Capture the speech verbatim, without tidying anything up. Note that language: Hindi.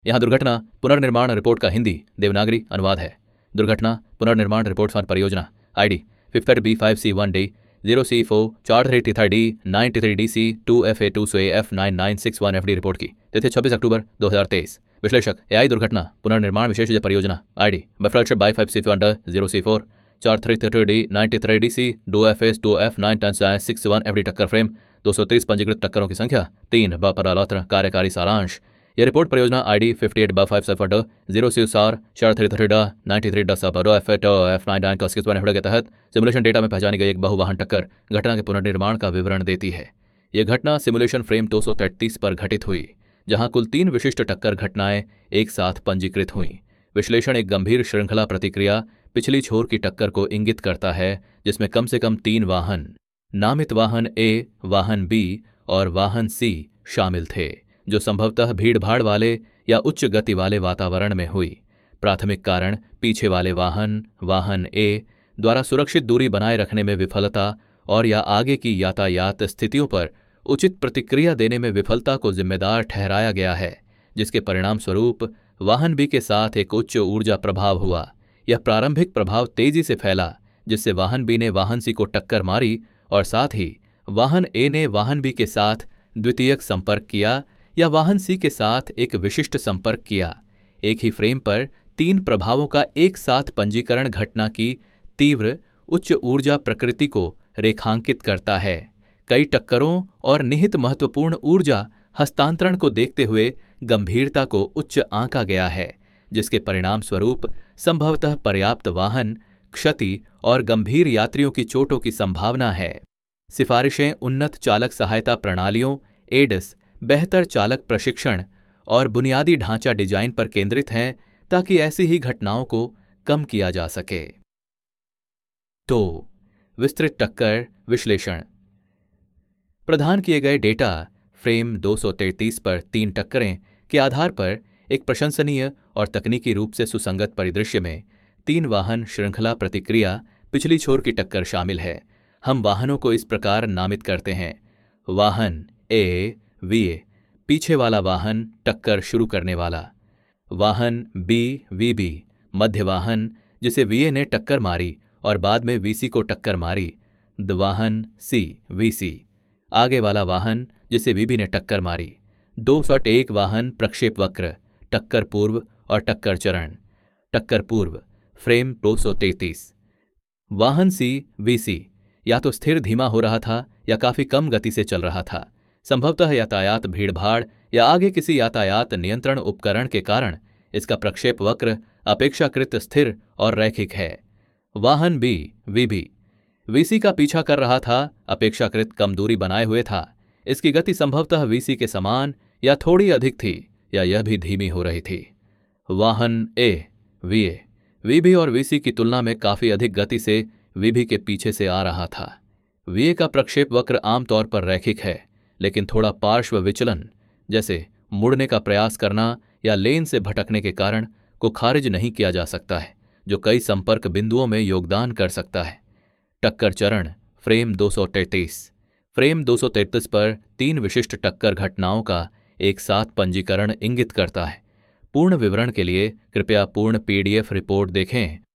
यहाँ दुर्घटना पुनर्निर्माण रिपोर्ट का हिंदी देवनागरी अनुवाद है। दुर्घटना पुनर्निर्माण रिपोर्ट फॉर परियोजना ID fifth B five C one D zero C four चार three T D nine T three D C two F A two सो F nine nine six one F D report की तिथि छब्बीस अक्टूबर दो हजार तेईस। विश्लेषक एआई दुर्घटना पुनर्निर्माण विशेषज्ञ परियोजना आईडी बफरशर by five C under zero C four चार three three D ninety three D C डो एफ एस डो F nine ten six one F D टक्कर फ्रेम दो सौ तीस पंजीकृत टक्करों की संख्या तीन ब परालोत्र कार्यकारी सारांश। यह रिपोर्ट परियोजना ID fifty eight B five सेफ ड जीरो सी सार चार three three D ninety three D सब डो F eight F nine nine का सिक्स वन एफ के तहत सिमुलेशन डेटा में पहचानी गई एक बहुवाहन टक्कर घटना के पुनर्निर्माण का विवरण देती है। यह घटना सिमुलेशन फ्रेम दो सौ तैंतीस पर घटित हुई, जहां कुल तीन विशिष्ट टक्कर घटनाएं एक साथ पंजीकृत हुईं। विश्लेषण एक गंभीर श्रृंखला प्रतिक्रिया पिछली छोर की टक्कर को इंगित करता है, जिसमें कम से कम तीन वाहन, नामित वाहन ए, वाहन बी और वाहन सी शामिल थे, जो संभवतः भीड़भाड़ वाले या उच्च गति वाले वातावरण में हुई। प्राथमिक कारण पीछे वाले वाहन, वाहन ए द्वारा सुरक्षित दूरी बनाए रखने में विफलता और या आगे की यातायात स्थितियों पर उचित प्रतिक्रिया देने में विफलता को जिम्मेदार ठहराया गया है, जिसके परिणाम स्वरूप वाहन बी के साथ एक उच्च ऊर्जा प्रभाव हुआ। यह प्रारंभिक प्रभाव तेजी से फैला, जिससे वाहन बी ने वाहन सी को टक्कर मारी और साथ ही वाहन ए ने वाहन बी के साथ द्वितीयक संपर्क किया या वाहन सी के साथ एक विशिष्ट संपर्क किया। एक ही फ्रेम पर तीन प्रभावों का एक साथ पंजीकरण घटना की तीव्र उच्च ऊर्जा प्रकृति को रेखांकित करता है। कई टक्करों और निहित महत्वपूर्ण ऊर्जा हस्तांतरण को देखते हुए गंभीरता को उच्च आंका गया है, जिसके परिणाम स्वरूप संभवतः पर्याप्त वाहन क्षति और गंभीर यात्रियों की चोटों की संभावना है। सिफारिशें उन्नत चालक सहायता प्रणालियों, एडस, बेहतर चालक प्रशिक्षण और बुनियादी ढांचा डिजाइन पर केंद्रित हैं, ताकि ऐसी ही घटनाओं को कम किया जा सके। तो विस्तृत टक्कर विश्लेषण। प्रदान किए गए डेटा फ्रेम दो सौ तैंतीस पर तीन टक्करें के आधार पर एक प्रशंसनीय और तकनीकी रूप से सुसंगत परिदृश्य में तीन वाहन श्रृंखला प्रतिक्रिया पिछली छोर की टक्कर शामिल है। हम वाहनों को इस प्रकार नामित करते हैं: वाहन ए, वी ए, पीछे वाला वाहन टक्कर शुरू करने वाला; वाहन बी, वी बी, मध्य वाहन जिसे वी ए ने टक्कर मारी और बाद में वी सी को टक्कर मारी; द वाहन सी, वी सी, आगे वाला वाहन जिसे वी बी ने टक्कर मारी। दो सौ एक वाहन प्रक्षेप वक्र, टक्कर पूर्व और टक्कर चरण। टक्कर पूर्व फ्रेम दो सौ तैंतीस। वाहन सी, वी सी या तो स्थिर धीमा हो रहा था या काफी कम गति से चल रहा था। संभवतः यातायात भीड़भाड़ या आगे किसी यातायात नियंत्रण उपकरण के कारण इसका प्रक्षेप वक्र अपेक्षाकृत स्थिर और रैखिक है। वाहन बी, वी बी, वीसी का पीछा कर रहा था, अपेक्षाकृत कम दूरी बनाए हुए था। इसकी गति संभवतः वीसी के समान या थोड़ी अधिक थी, या यह भी धीमी हो रही थी। वाहन ए, वी ए, वीबी और वीसी की तुलना में काफी अधिक गति से वीबी के पीछे से आ रहा था। वीए का प्रक्षेप वक्र आमतौर पर रैखिक है, लेकिन थोड़ा पार्श्व विचलन, जैसे मुड़ने का प्रयास करना या लेन से भटकने के कारण, को खारिज नहीं किया जा सकता है, जो कई संपर्क बिंदुओं में योगदान कर सकता है। टक्कर चरण फ्रेम दो सौ तैंतीस। फ्रेम दो सौ तैंतीस पर तीन विशिष्ट टक्कर घटनाओं का एक साथ पंजीकरण इंगित करता है। पूर्ण विवरण के लिए कृपया पूर्ण पीडीएफ रिपोर्ट देखें।